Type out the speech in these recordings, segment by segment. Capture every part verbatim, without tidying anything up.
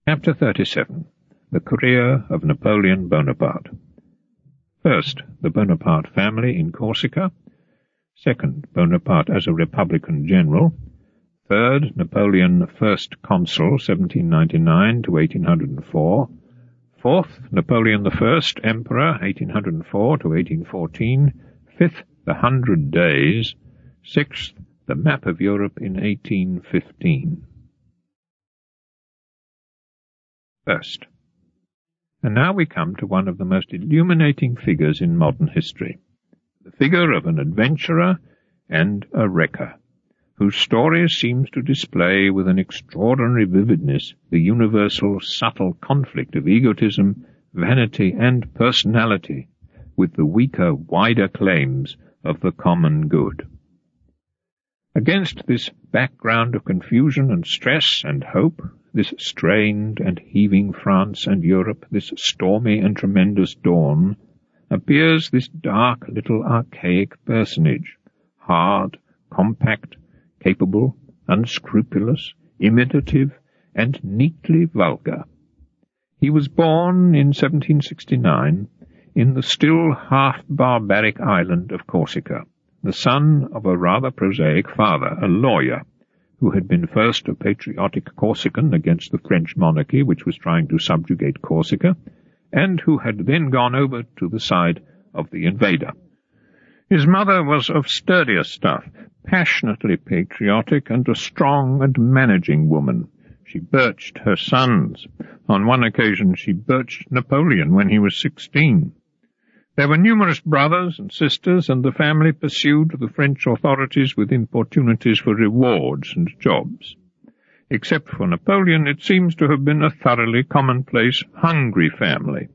Chapter thirty-seven. The Career of Napoleon Bonaparte. First, the Bonaparte family in Corsica. Second, Bonaparte as a Republican general. Third, Napoleon First Consul, seventeen ninety-nine to eighteen oh four. Fourth, Napoleon the First Emperor, eighteen oh four to eighteen fourteen. Fifth, the Hundred Days. Sixth, the Map of Europe in eighteen fifteen. First. And now we come to one of the most illuminating figures in modern history, the figure of an adventurer and a wrecker, whose story seems to display with an extraordinary vividness the universal subtle conflict of egotism, vanity, and personality with the weaker, wider claims of the common good. Against this background of confusion and stress and hope, this strained and heaving France and Europe, this stormy and tremendous dawn, appears this dark little archaic personage, hard, compact, capable, unscrupulous, imitative, and neatly vulgar. He was born in seventeen sixty-nine in the still half-barbaric island of Corsica, the son of a rather prosaic father, a lawyer, who had been first a patriotic Corsican against the French monarchy which was trying to subjugate Corsica, and who had then gone over to the side of the invader. His mother was of sturdier stuff, passionately patriotic, and a strong and managing woman. She birched her sons. On one occasion she birched Napoleon when he was sixteen. There were numerous brothers and sisters, and the family pursued the French authorities with importunities for rewards and jobs. Except for Napoleon, it seems to have been a thoroughly commonplace, hungry family.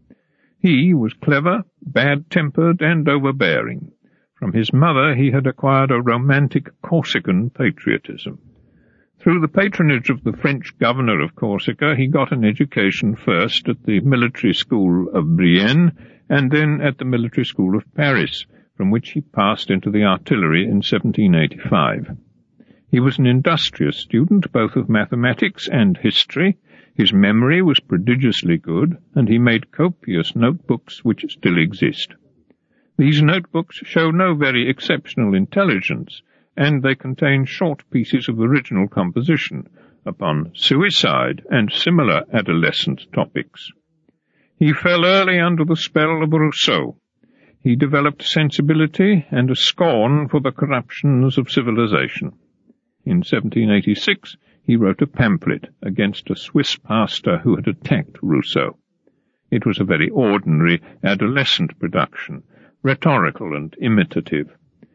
He was clever, bad-tempered, and overbearing. From his mother he had acquired a romantic Corsican patriotism. Through the patronage of the French governor of Corsica, he got an education first at the military school of Brienne, and then at the military school of Paris, from which he passed into the artillery in seventeen eighty-five. He was an industrious student both of mathematics and history. His memory was prodigiously good, and he made copious notebooks which still exist. These notebooks show no very exceptional intelligence, and they contain short pieces of original composition upon suicide and similar adolescent topics. He fell early under the spell of Rousseau. He developed sensibility and a scorn for the corruptions of civilization. In seventeen eighty-six he wrote a pamphlet against a Swiss pastor who had attacked Rousseau. It was a very ordinary adolescent production, rhetorical and imitative.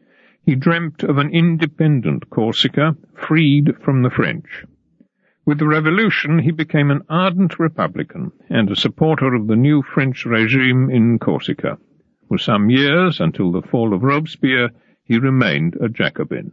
He dreamt of an independent Corsica, freed from the French. With the Revolution he became an ardent Republican and a supporter of the new French regime in Corsica. For some years, until the fall of Robespierre, he remained a Jacobin.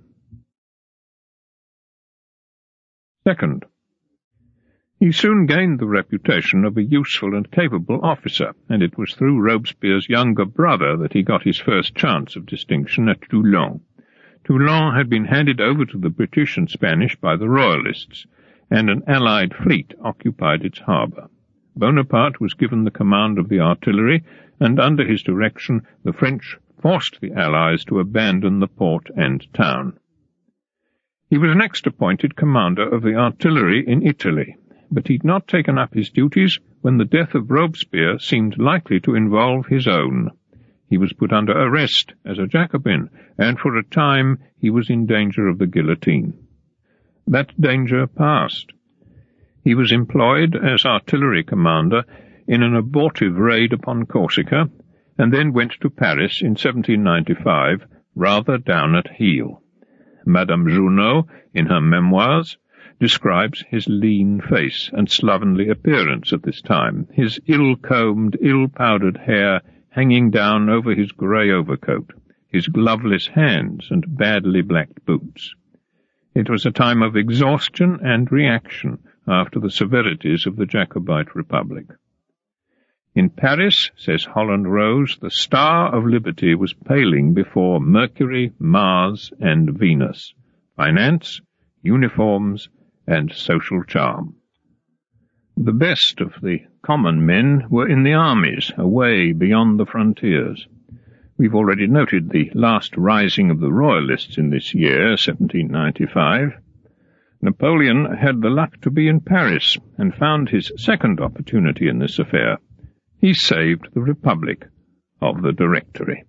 Second, he soon gained the reputation of a useful and capable officer, and it was through Robespierre's younger brother that he got his first chance of distinction at Toulon. Toulon had been handed over to the British and Spanish by the Royalists, and an allied fleet occupied its harbour. Bonaparte was given the command of the artillery, and under his direction the French forced the Allies to abandon the port and town. He was next appointed commander of the artillery in Italy, but he had not taken up his duties when the death of Robespierre seemed likely to involve his own. He was put under arrest as a Jacobin, and for a time he was in danger of the guillotine. That danger passed. He was employed as artillery commander in an abortive raid upon Corsica, and then went to Paris in seventeen ninety-five, rather down at heel. Madame Junot, in her memoirs, describes his lean face and slovenly appearance at this time, his ill-combed, ill-powdered hair hanging down over his grey overcoat, his gloveless hands and badly blacked boots. It was a time of exhaustion and reaction after the severities of the Jacobite Republic. In Paris, says Holland Rose, the star of liberty was paling before Mercury, Mars, and Venus, finance, uniforms, and social charm. The best of the common men were in the armies, away beyond the frontiers. We've already noted the last rising of the Royalists in this year, seventeen ninety-five. Napoleon had the luck to be in Paris, and found his second opportunity in this affair. He saved the Republic of the Directory.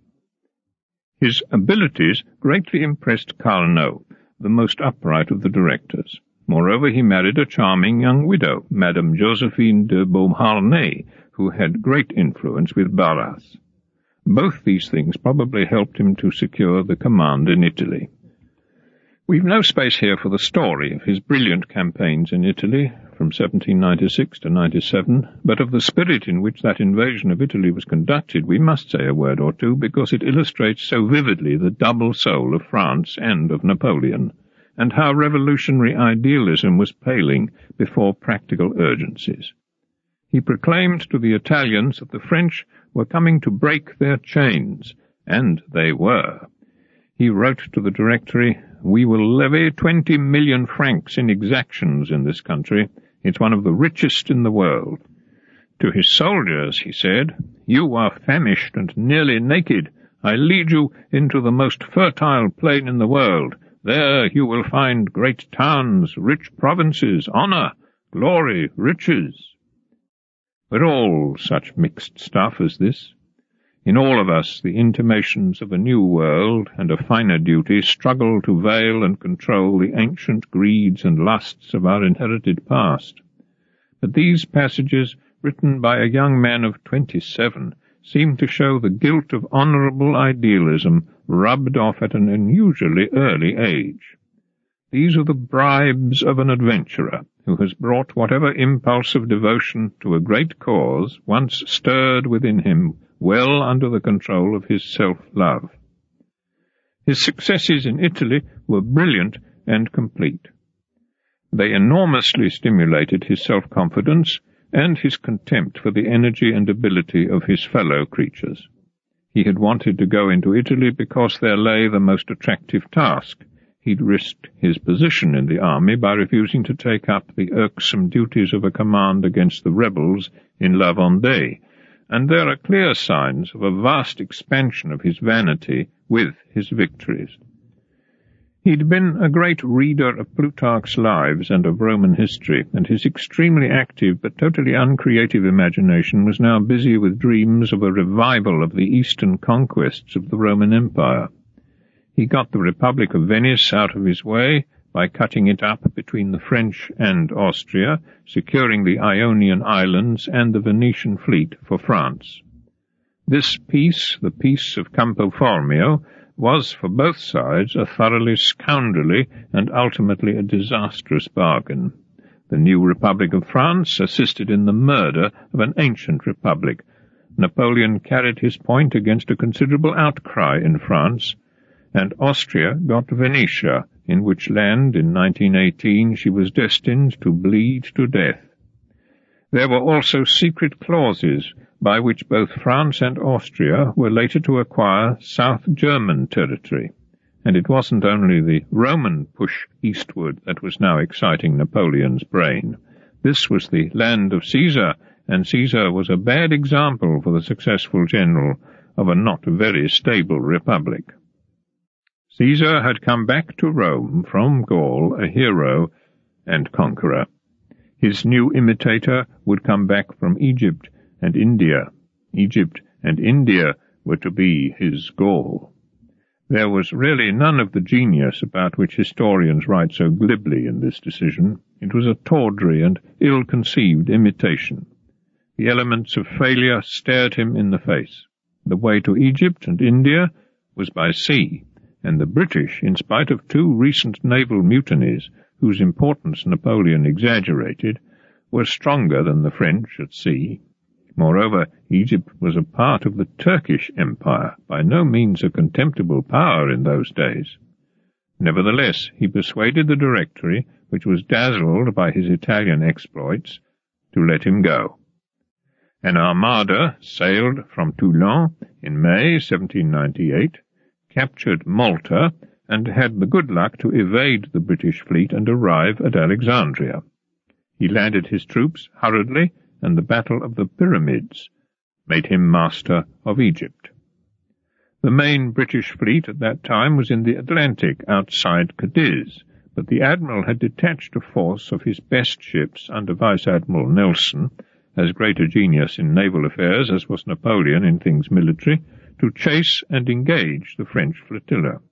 His abilities greatly impressed Carnot, the most upright of the directors. Moreover, he married a charming young widow, Madame Josephine de Beauharnais, who had great influence with Barras. Both these things probably helped him to secure the command in Italy. We've no space here for the story of his brilliant campaigns in Italy from seventeen ninety-six to ninety-seven, but of the spirit in which that invasion of Italy was conducted we must say a word or two, because it illustrates so vividly the double soul of France and of Napoleon, and how revolutionary idealism was paling before practical urgencies. He proclaimed to the Italians that the French were coming to break their chains, and they were. He wrote to the Directory, "We will levy twenty million francs in exactions in this country. It's one of the richest in the world." To his soldiers he said, "You are famished and nearly naked. I lead you into the most fertile plain in the world. There you will find great towns, rich provinces, honour, glory, riches." But all such mixed stuff as this. In all of us the intimations of a new world and a finer duty struggle to veil and control the ancient greeds and lusts of our inherited past. But these passages, written by a young man of twenty-seven, seem to show the guilt of honourable idealism rubbed off at an unusually early age. These are the bribes of an adventurer who has brought whatever impulse of devotion to a great cause once stirred within him well under the control of his self-love. His successes in Italy were brilliant and complete. They enormously stimulated his self-confidence and his contempt for the energy and ability of his fellow creatures. He had wanted to go into Italy because there lay the most attractive task. He'd risked his position in the army by refusing to take up the irksome duties of a command against the rebels in La Vendée, and there are clear signs of a vast expansion of his vanity with his victories. He'd been a great reader of Plutarch's Lives and of Roman history, and his extremely active but totally uncreative imagination was now busy with dreams of a revival of the eastern conquests of the Roman Empire. He got the Republic of Venice out of his way by cutting it up between the French and Austria, securing the Ionian Islands and the Venetian fleet for France. This peace, the peace of Campo Formio, was for both sides a thoroughly scoundrelly and ultimately a disastrous bargain. The new Republic of France assisted in the murder of an ancient republic. Napoleon carried his point against a considerable outcry in France, and Austria got Venetia, in which land in nineteen eighteen she was destined to bleed to death. There were also secret clauses by which both France and Austria were later to acquire South German territory, and it wasn't only the Roman push eastward that was now exciting Napoleon's brain. This was the land of Caesar, and Caesar was a bad example for the successful general of a not very stable republic. Caesar had come back to Rome from Gaul a hero and conqueror. His new imitator would come back from Egypt and India. Egypt and India were to be his Gaul. There was really none of the genius about which historians write so glibly in this decision. It was a tawdry and ill-conceived imitation. The elements of failure stared him in the face. The way to Egypt and India was by sea, and the British, in spite of two recent naval mutinies, whose importance Napoleon exaggerated, were stronger than the French at sea. Moreover, Egypt was a part of the Turkish Empire, by no means a contemptible power in those days. Nevertheless, he persuaded the Directory, which was dazzled by his Italian exploits, to let him go. An armada sailed from Toulon in May seventeen ninety-eight, captured Malta, and had the good luck to evade the British fleet and arrive at Alexandria. He landed his troops hurriedly, and the Battle of the Pyramids made him master of Egypt. The main British fleet at that time was in the Atlantic outside Cadiz, but the admiral had detached a force of his best ships under Vice-Admiral Nelson, as great a genius in naval affairs as was Napoleon in things military, to chase and engage the French flotilla.